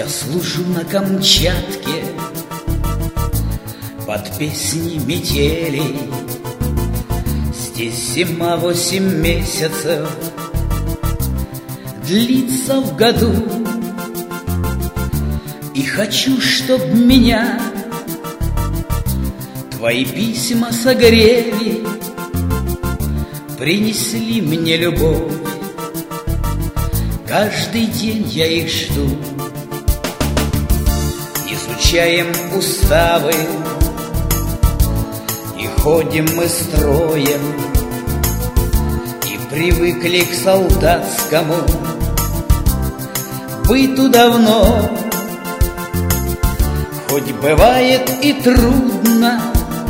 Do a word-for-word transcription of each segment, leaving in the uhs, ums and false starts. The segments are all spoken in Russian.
Я служу на Камчатке под песни метелей. Здесь зима восемь месяцев длится в году. И хочу, чтоб меня твои письма согрели, принесли мне любовь. Каждый день я их жду. Изучаем уставы и ходим мы строем, и привыкли к солдатскому быту давно. Хоть бывает и трудно,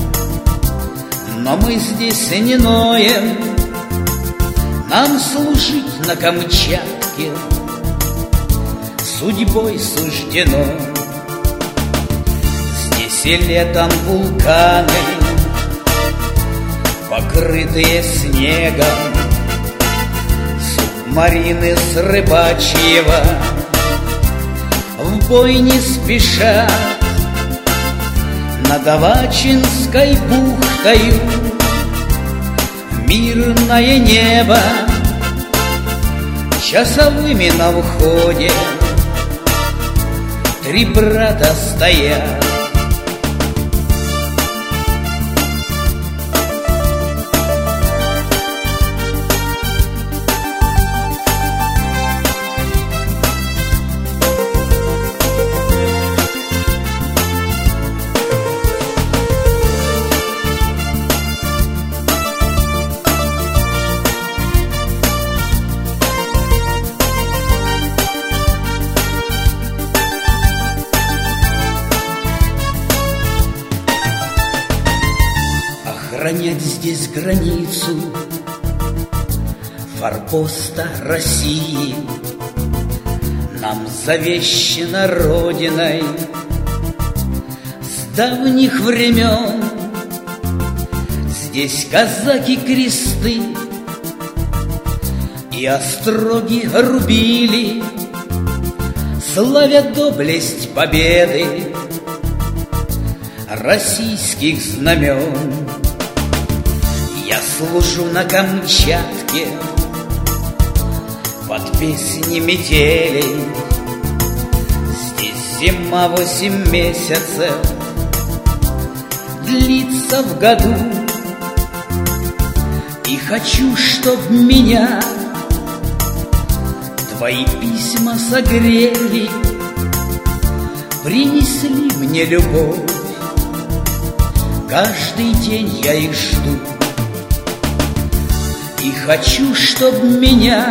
но мы здесь не ноем. Нам служить на Камчатке судьбой суждено. Здесь и летом вулканы, покрытые снегом, субмарины с Рыбачьего в бой не спешат. Над Авачинской бухтою мирное небо часовыми на входе три брата стоят. Охранять здесь границу форпоста России нам завещено Родиной с давних времен. Здесь казаки кресты и остроги рубили, славя доблесть победы российских знамен. Я служу на Камчатке под песни метелей. Здесь зима восемь месяцев длится в году. И хочу, чтоб меня твои письма согрели, принесли мне любовь. Каждый день я их жду. И хочу, чтоб меня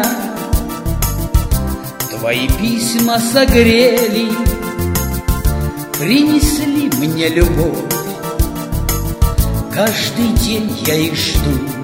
твои письма согрели, принесли мне любовь. Каждый день я их жду.